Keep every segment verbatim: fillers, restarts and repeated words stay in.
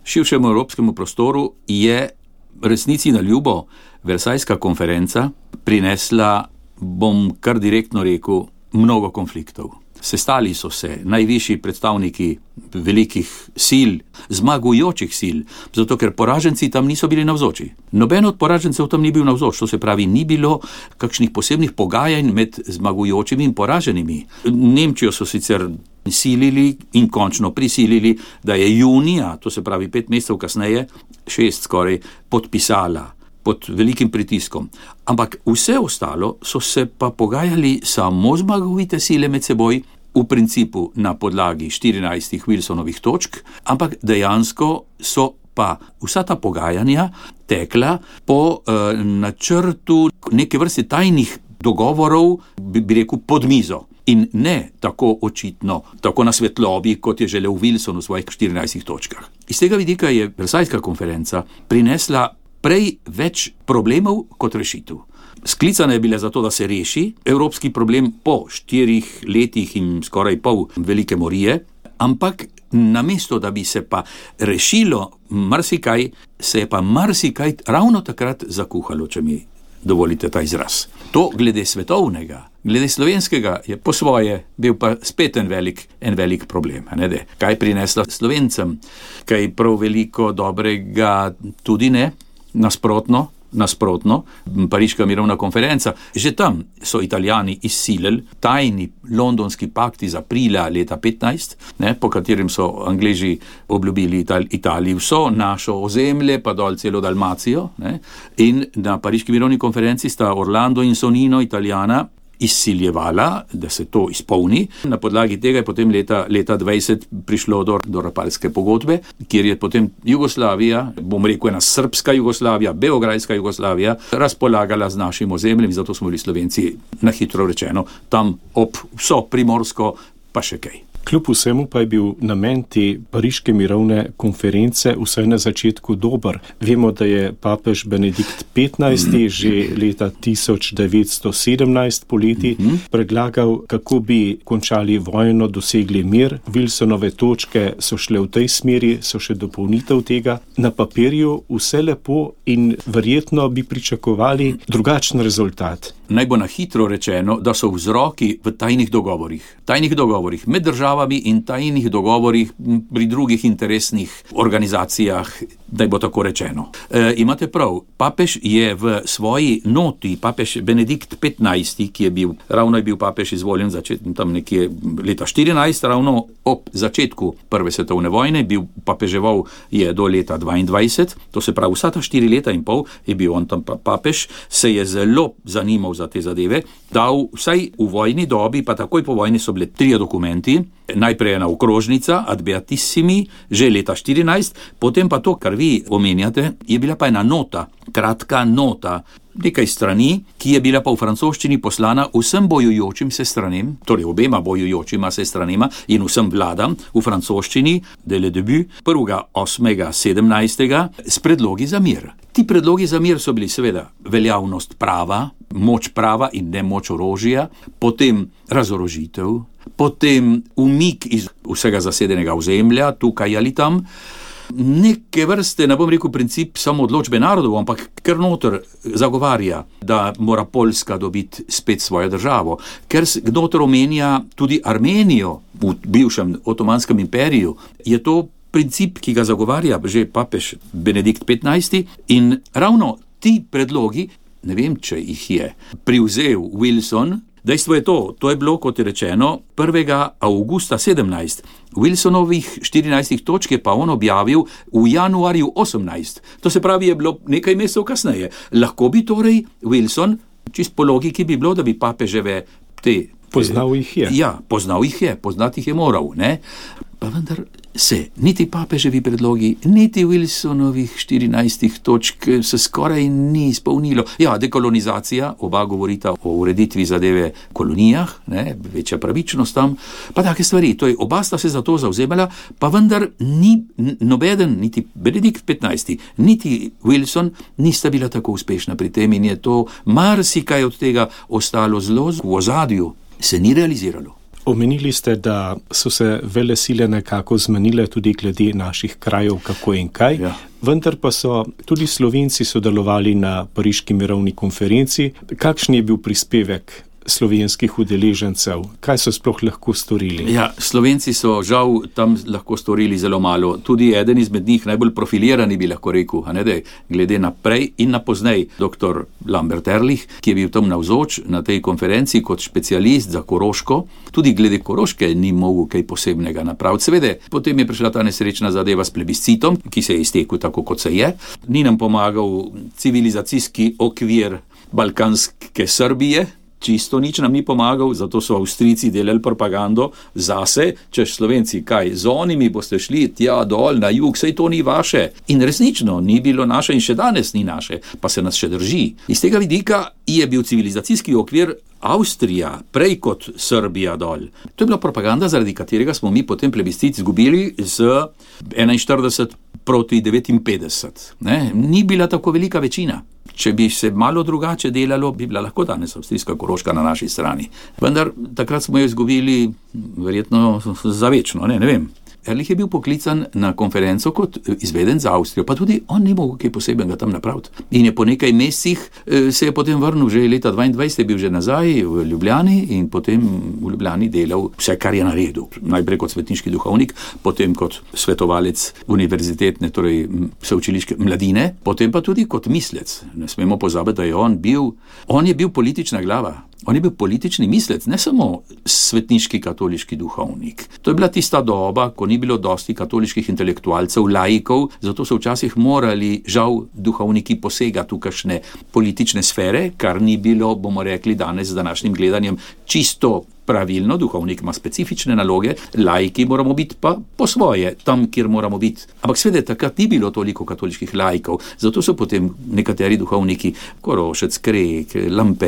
širšemu evropskemu prostoru je resnici na ljubo Versajska konferenca prinesla, bom kar direktno rekel, mnogo konfliktov. Sestali so se najvišji predstavniki velikih sil, zmagujočih sil, zato ker poraženci tam niso bili navzoči. Noben od poražencev tam ni bil navzoč, to se pravi, ni bilo kakšnih posebnih pogajanj med zmagujočimi in poraženimi. Nemčijo so sicer silili in končno prisilili, da je junija, to se pravi pet mesecev kasneje, šest skoraj, podpisala pod velikim pritiskom. Ampak vse ostalo so se pa pogajali samo zmagovite sile med seboj, v principu na podlagi štirinajstih Wilsonovih točk, ampak dejansko so pa vsa ta pogajanja tekla po eh, načrtu neke vrste tajnih dogovorov, bi, bi rekel, pod mizo. In ne tako očitno, tako na svetlobi, kot je želel Wilson v svojih štirinajstih točkah. Iz tega vidika je Versajska konferenca prinesla prej več problemov kot rešitev. Sklicana je bila zato, da se reši evropski problem po štirih letih in skoraj pol velike morije, ampak namesto, da bi se pa rešilo marsikaj, se je pa marsikaj ravno takrat zakuhalo, če mi dovolite ta izraz. To glede svetovnega, glede slovenskega je po svoje bil pa spet en velik, en velik problem. Ne, de. Kaj prinesla Slovencem? Kaj prav veliko dobrega tudi ne? Nasprotno, nasprotno, Pariška mirovna konferenca. Že tam so Italijani izsilili tajni londonski pakt iz aprila leta petnajst, ne, po katerem so Angleži obljubili Ital- Italiji vso našo ozemlje, pa dol celo Dalmacijo. Ne, in na Pariški mirovni konferenci sta Orlando in Sonino, Italijana, izsiljevala, da se to izpolni. Na podlagi tega je potem leta, leta dvajset prišlo do, do Rapalske pogodbe, kjer je potem Jugoslavija, bom rekel ena srbska Jugoslavija, beograjska Jugoslavija, razpolagala z našim ozemljem, zato smo bili Slovenci, na hitro rečeno, tam ob vso Primorsko, pa še kaj. Kljub vsemu pa je bil namen te Pariške mirovne konference vsaj na začetku dober. Vemo, da je papež Benedikt petnajsti že leta tisoč devetsto sedemnajst poleti predlagal, kako bi končali vojno, dosegli mir. Wilsonove točke so šle v tej smeri, so še dopolnitev tega. Na papirju vse lepo in verjetno bi pričakovali drugačen rezultat. Naj bo na hitro rečeno, da so vzroki v tajnih dogovorih. Tajnih dogovorih med državami in tajnih dogovorih pri drugih interesnih organizacijah, da bo tako rečeno. E, imate prav, papež je v svoji noti, papež Benedikt petnajsti, ki je bil, ravno je bil papež izvoljen začet, tam nekje leta štirinajst, ravno ob začetku Prve svetovne vojne, bil papeževal je do leta dvaindvajset, to se pravi vsa ta štiri leta in pol je bil on tam papež, se je zelo zanimal za te zadeve, dal vsaj v vojni dobi, pa takoj po vojni so bile trije dokumenti, najprej ena okrožnica ad beatissimi, že leta štirinajst, potem pa to, kar vi omenjate, je bila pa ena nota, kratka nota, nekaj strani, ki je bila pa v francoščini poslana vsem bojujočim se stranem, torej obema bojujočima se stranema in vsem vladam v francoščini, de le debut, prvega osmega sedemnajstega, s predlogi za mir. Ti predlogi za mir so bili seveda veljavnost prava, moč prava in ne moč orožja, potem razorožitev, potem umik iz vsega zasedenega ozemlja, tukaj ali tam, neke vrste, ne bom rekel princip samo odločbe narodov, ampak ker noter zagovarja, da mora Poljska dobiti spet svojo državo, ker noter omenja tudi Armenijo v bivšem Otomanskem imperiju, je to princip, ki ga zagovarja že papež Benedikt petnajsti in ravno ti predlogi, ne vem, če jih je privzel Wilson. Dejstvo je to, to je bilo, kot je rečeno, prvega avgusta sedemnajst. Wilsonovih štirinajstih točk je pa on objavil v januarju osemnajst. To se pravi, je bilo nekaj mesecev kasneje. Lahko bi torej Wilson, čist po logiki bi bilo, da bi papeževe te... Poznal jih je. Ja, poznal jih je, poznati jih je moral, ne? Pa vendar se niti papeževi predlogi, niti Wilsonovih štirinajstih točk se skoraj ni izpolnilo. Ja, dekolonizacija, oba govorita o ureditvi zadeve kolonijah, ne, večja pravičnost tam, pa take stvari. To je, oba sta se za to zavzemala, pa vendar ni nobeden, niti Benedikt petnajsti, niti Wilson nista bila tako uspešna pri tem in je to marsikaj od tega ostalo zelo v ozadju, se ni realiziralo. Omenili ste, da so se velesile nekako zmenile tudi glede naših krajev, kako in kaj, ja. Vendar pa so tudi Slovenci sodelovali na Pariški mirovni konferenci. Kakšen je bil prispevek slovenskih udeležencev? Kaj so sploh lahko storili? Ja, Slovenci so žal tam lahko storili zelo malo. Tudi eden izmed njih, najbolj profilirani bi lahko rekel, a ne, da glede naprej in na poznej, doktor Lambert Ehrlich, ki je bil tam navzoč na tej konferenci kot specialist za Koroško, tudi glede Koroške ni mogel kaj posebnega napraviti. Seveda, potem je prišla ta nesrečna zadeva s plebiscitom, ki se je iztekel tako, kot se je. Ni nam pomagal civilizacijski okvir balkanske Srbije, čisto nič nam ni pomagal, zato so Avstrijci delali propagando zase, češ Slovenci, kaj, z onimi boste šli tja dol na jug, sej to ni vaše. In resnično ni bilo naše in še danes ni naše, pa se nas še drži. Iz tega vidika je bil civilizacijski okvir Avstrija prej kot Srbija dol. To je bila propaganda, zaradi katerega smo mi potem plebiscit izgubili z enainštirideset proti devetinpetdeset. Ne? Ni bila tako velika večina. Če bi se malo drugače delalo, bi bila lahko danes avstrijska Koroška na naši strani. Vendar takrat smo jo izgubili verjetno zavečno, ne, ne vem. Ehrlich je bil poklican na konferenco kot izveden za Avstrijo, pa tudi on ni mogel kaj posebnega tam napraviti. In je po nekaj mesecih se je potem vrnil, že leta dvaindvajset je bil že nazaj v Ljubljani in potem v Ljubljani delal vse, kar je naredil. Najprej kot svetniški duhovnik, potem kot svetovalec univerzitetne, torej sveučiliške mladine, potem pa tudi kot mislec. Ne smemo pozabiti, da je on bil, on je bil politična glava. On je bil politični mislec, ne samo svetniški katoliški duhovnik. To je bila tista doba, ko ni bilo dosti katoliških intelektualcev, laikov, zato so včasih morali, žal, duhovniki posegati v kakšne politične sfere, kar ni bilo, bomo rekli danes z današnjim gledanjem, čisto pravilno. Duhovnik ima specifične naloge, laiki moramo biti pa po svoje, tam, kjer moramo biti. Ampak seveda takrat ni bilo toliko katoliških laikov, zato so potem nekateri duhovniki, Korošec, Krek, Lampe,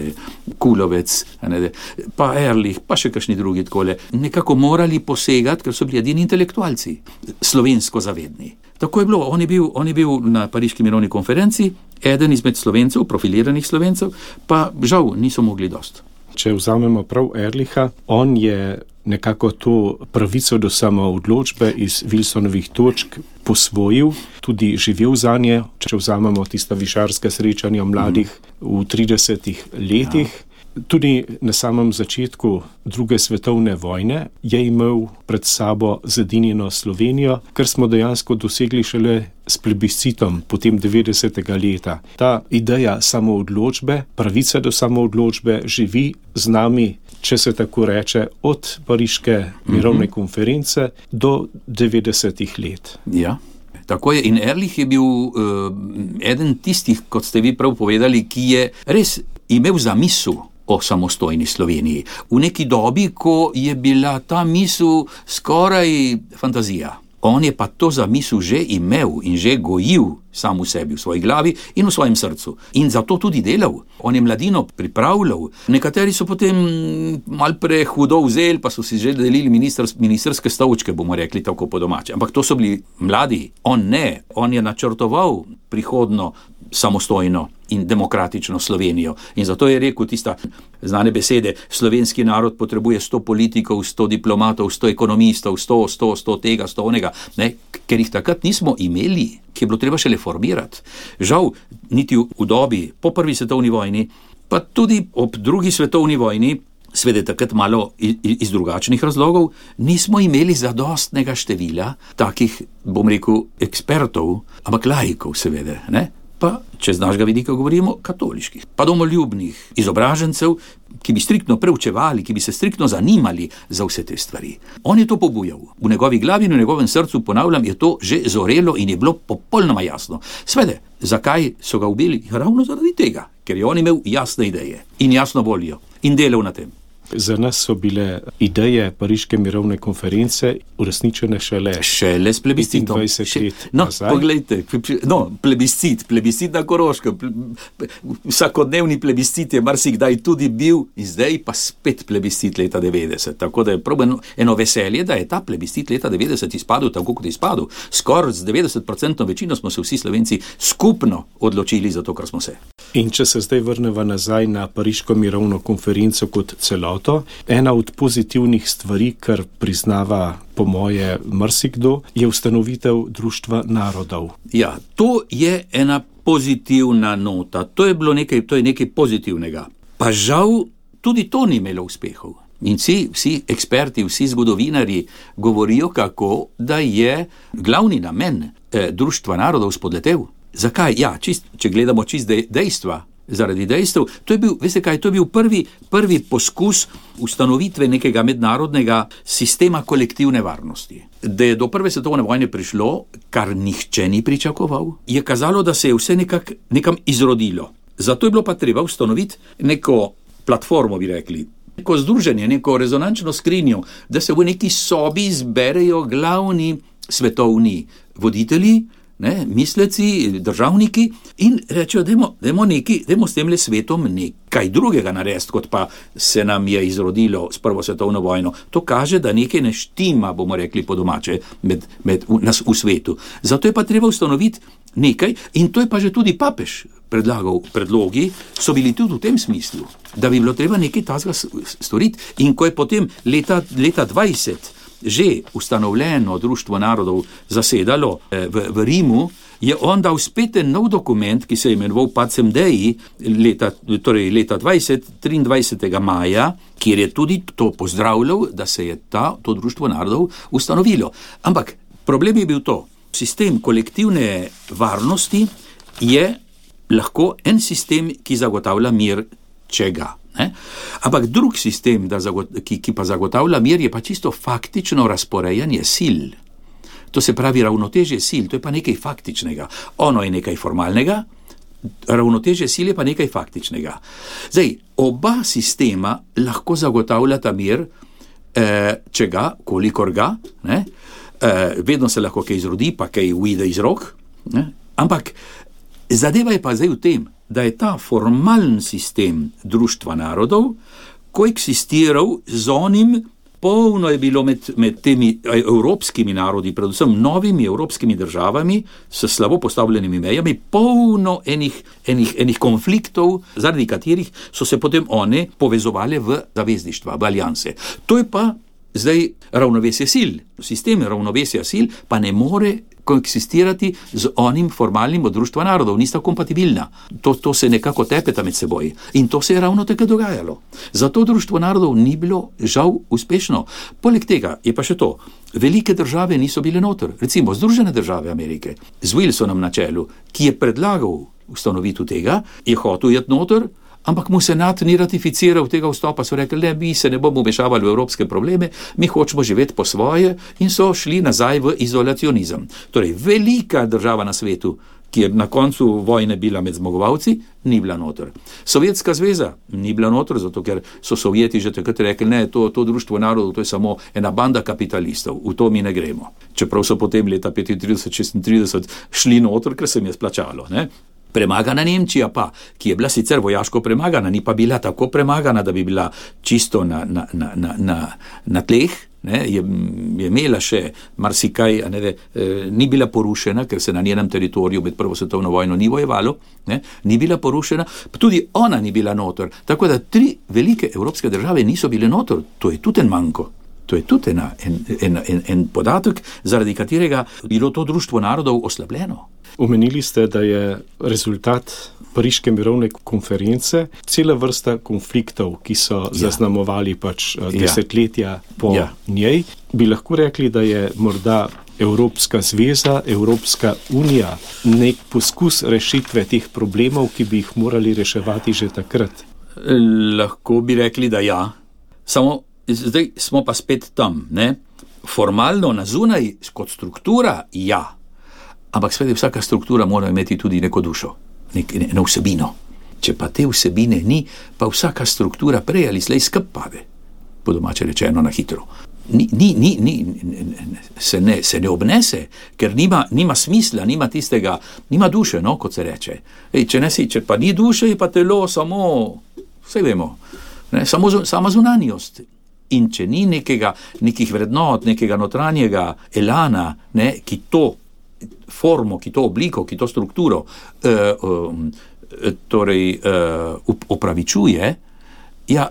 Kulovec, ne, pa Ehrlich, pa še kakšni drugi takole, nekako morali posegati, ker so bili edini intelektualci, slovensko zavedni. Tako je bilo, on je bil, on je bil na Pariški mirovni konferenci, eden izmed Slovencev, profiliranih Slovencev, pa žal niso mogli dosti. Če vzamemo prav Ehrlicha, on je nekako to pravico do samoodločbe iz Wilsonovih točk posvojil, tudi živel za nje. Če vzamemo tista višarska srečanja mladih v tridesetih letih, ja. Tudi na samem začetku druge svetovne vojne je imel pred sabo zedinjeno Slovenijo, kar smo dejansko dosegli šele s plebiscitom potem devetdesetega leta. Ta ideja samoodločbe, pravica do samoodločbe živi z nami, če se tako reče, od Pariške mirovne mm-hmm. konference do devetdesetih let. Ja. Tako je, in Ehrlich je bil uh, eden tistih, kot ste vi prav povedali, ki je res imel zamisel o samostojni Sloveniji. V neki dobi, ko je bila ta misel skoraj fantazija. On je pa to zamisel že imel in že gojil sam v sebi, v svoji glavi in v svojem srcu. In zato tudi delal. On je mladino pripravljal. Nekateri so potem mal prehudo vzeli, pa so si že delili minister, ministerske stolčke, bomo rekli tako po domače. Ampak to so bili mladi. On ne. On je načrtoval prihodno samostojno in demokratično Slovenijo. In zato je rekel tista znane besede, slovenski narod potrebuje sto politikov, sto diplomatov, sto ekonomistov, sto, sto, sto tega, sto onega, ne? Ker jih takrat nismo imeli, ki je bilo treba še reformirati. Žal, niti v dobi po prvi svetovni vojni, pa tudi ob drugi svetovni vojni, seveda takrat malo iz drugačnih razlogov, nismo imeli zadostnega števila takih, bom rekel, ekspertov, ampak laikov seveda, ne? Pa, če z našega vidika govorimo, katoliških, pa domoljubnih izobražencev, ki bi striktno preučevali, ki bi se striktno zanimali za vse te stvari. On je to pobujal. V njegovi glavi in v njegovem srcu, ponavljam, je to že zorelo in je bilo popolnoma jasno. Svede, zakaj so ga ubili? Ravno zaradi tega, ker je on imel jasne ideje in jasno voljo in delal na tem. Za nas so bile ideje Pariške mirovne konference uresničene šele šele s plebiscitom. dvajset let no, nazaj. Poglejte, no, plebiscit, plebiscit na Koroškem, vsakodnevni plebiscit je marsikdaj tudi bil in zdaj pa spet plebiscit leta devetdeset. Tako da je prav eno veselje, da je ta plebiscit leta devetdeset izpadel tako, kot je izpadel. Skoraj z devetdeset procentov večino smo se vsi Slovenci skupno odločili za to, kar smo se. In če se zdaj vrneva nazaj na Pariško mirovno konferenco kot celot, celoto. Ena od pozitivnih stvari, kar priznava po moje marsikdo, je ustanovitev Društva narodov. Ja, to je ena pozitivna nota. To je bilo nekaj, to je nekaj pozitivnega. Pa žal tudi to ni imelo uspehov. In vsi, vsi eksperti, vsi zgodovinari govorijo, kako da je glavni namen eh, Društva narodov spodletel. Zakaj? Ja, čist, če gledamo čist dejstva, zaradi dejstev, to je bil, veste kaj, to je bil prvi, prvi poskus ustanovitve nekega mednarodnega sistema kolektivne varnosti. Da je do prve svetovne vojne prišlo, kar nihče ni pričakoval, je kazalo, da se je vse nekak, nekam izrodilo. Zato je bilo pa treba ustanoviti neko platformo, bi rekli, neko združenje, neko rezonančno skrinjo, da se v neki sobi zberejo glavni svetovni voditelji, ne, misleci, državniki in rečejo, dajmo, dajmo, neki, dajmo s temle svetom nekaj drugega narediti, kot pa se nam je izrodilo s prvo svetovno vojno. To kaže, da nekaj ne štima, bomo rekli po domače, med, med v, nas v svetu. Zato je pa treba ustanoviti nekaj in to je pa že tudi papež predlagal. Predlogi so bili tudi v tem smislu, da bi bilo treba nekaj takega storiti in ko je potem leta, leta dvajset že ustanovljeno Društvo narodov zasedalo v, v Rimu, je on dal spet en nov dokument, ki se je imenoval Pacem Dei, leta, torej leta dvajset, triindvajsetega maja, kjer je tudi to pozdravljal, da se je ta, to Društvo narodov ustanovilo. Ampak problem je bil to, sistem kolektivne varnosti je lahko en sistem, ki zagotavlja mir, če ga. Ne? Ampak drug sistem, da zagot, ki, ki pa zagotavlja mir, je pa čisto faktično razporejanje sil. To se pravi ravnotežje sil, to je pa nekaj faktičnega. Ono je nekaj formalnega, ravnotežje sil je pa nekaj faktičnega. Zdaj, oba sistema lahko zagotavljata mir, eh, če ga, kolikor ga, ne? Eh, vedno se lahko kaj izrodi, pa kaj uide iz rok, ne? Ampak zadeva je pa zdaj v tem, da je ta formalen sistem Društva narodov koeksistiral z onim, polno je bilo med, med temi evropskimi narodi, predvsem novimi evropskimi državami s slabo postavljenimi mejami, polno enih, enih, enih konfliktov, zaradi katerih so se potem one povezovali v zavezništva, v alijanse. To je pa zdaj ravnovesje sil. Sistem ravnovesja sil pa ne more koeksistirati z onim formalnim od Društva narodov, nista kompatibilna. To, to se nekako tepeta med seboj. In to se je ravno tako dogajalo. Zato Društvo narodov ni bilo žal uspešno. Poleg tega je pa še to, velike države niso bile noter. Recimo Združene države Amerike, z Wilsonom na čelu, ki je predlagal ustanovitev tega, je hotel iti noter, ampak mu senat ni ratificiral tega vstopa, so rekli, ne, mi se ne bomo vmešavali v evropske probleme, mi hočemo živeti po svoje in so šli nazaj v izolacionizem. Torej, velika država na svetu, ki je na koncu vojne bila med zmagovalci, ni bila noter. Sovjetska zveza ni bila noter, zato ker so Sovjeti že takrat rekli, ne, to, to Društvo narodov, to je samo ena banda kapitalistov, v to mi ne gremo. Čeprav so potem leta petintrideset šestintrideset šli noter, ker se jim je splačalo, ne. Premagana Nemčija pa, ki je bila sicer vojaško premagana, ni pa bila tako premagana, da bi bila čisto na, na, na, na, na, na tleh, ne, je, je imela še marsikaj, a ne, eh, ni bila porušena, ker se na njenem teritoriju med prvo svetovno vojno ni vojevalo, ne, ni bila porušena, tudi ona ni bila noter, tako da tri velike evropske države niso bile noter, to je tudi en manko. To je tudi ena, en, en, en, en podatek, zaradi katerega bilo to Društvo narodov oslabljeno. Omenili ste, da je rezultat Pariške mirovne konference cela vrsta konfliktov, ki so ja. zaznamovali pač desetletja ja. po ja. njej. Bi lahko rekli, da je morda Evropska zveza, Evropska unija nek poskus rešitve teh problemov, ki bi jih morali reševati že takrat? Lahko bi rekli, da ja. Samo zdaj smo pa spet tam, ne? Formalno na zunaj kot struktura, ja. Ampak seveda vsaka struktura mora imeti tudi neko dušo, nek, ne, ne vsebino. Če pa te vsebine ni, pa vsaka struktura prej ali slej skup pade, po domače rečeno na hitro. Ni, ni, ni, ni, se, ne, se ne obnese, ker nima, nima smisla, nima tistega, nima duše, no, kot se reče. Ej, če, ne si, če pa ni duše, je pa telo samo, vse vemo, ne, samo, sama zunanjost. In če ni nekega, nekih vrednot, nekega notranjega elana, ne, ki to formo, ki to obliko, ki to strukturo eh, eh, torej eh, opravičuje, ja,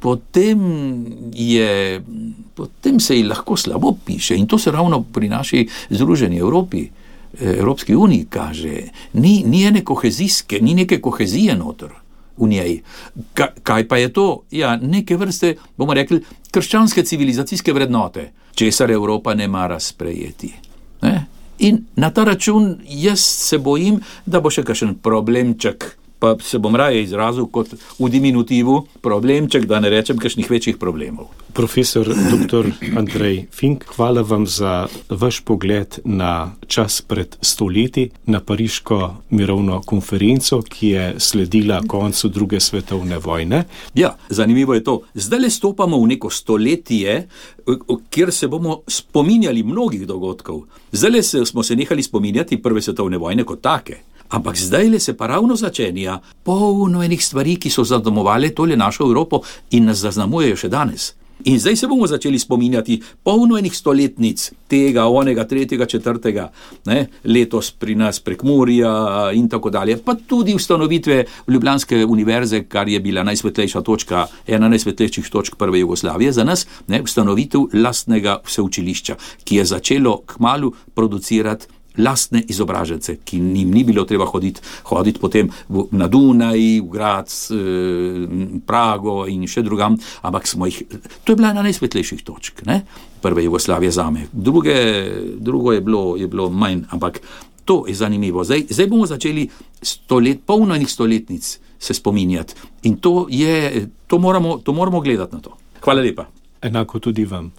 potem, je, potem se ji lahko slabo piše in to se ravno pri naši Združeni Evropi, Evropski uniji kaže. Ni, ni ene kohezijske, ni neke kohezije noter v njej. Ka, kaj pa je to? Ja, neke vrste, bomo rekli, krščanske civilizacijske vrednote, česar Evropa ne mara sprejeti. Ne? In na ta račun jaz se bojim, da bo še kakšen problemček, pa se bom raje izrazil kot v diminutivu problemček, da ne rečem kakšnih večjih problemov. Profesor doktor Andrej Fink, hvala vam za vaš pogled na čas pred stoletji, na Pariško mirovno konferenco, ki je sledila koncu druge svetovne vojne. Ja, zanimivo je to. Zdaj le stopamo v neko stoletje, kjer se bomo spominjali mnogih dogodkov. Zdaj le smo se nehali spominjati prve svetovne vojne kot take. Ampak zdaj le se pa ravno začenja polno enih stvari, ki so zadomovale tole našo Evropo in nas zaznamujejo še danes. In zdaj se bomo začeli spominjati polno enih stoletnic tega, onega, tretjega, četrtega, ne, letos pri nas Prekmurja in tako dalje, pa tudi ustanovitve Ljubljanske univerze, kar je bila najsvetlejša točka, ena najsvetlejših točk prve Jugoslavije za nas, ne, ustanovitev lastnega vseučilišča, ki je začelo kmalu producirati lastne izobražence, ki njim ni bilo treba hoditi, hoditi potem v, na Dunaj, v Graz, eh, Prago in še drugam, ampak smo jih, to je bila ena najsvetlejših točk, ne? Prve Jugoslavije zame. Druge, drugo je bilo, je bilo manj, ampak to je zanimivo. Zdaj, zdaj bomo začeli stolet, polno enih stoletnic se spominjati in to je, to moramo, to moramo gledati na to. Hvala lepa. Enako tudi vam.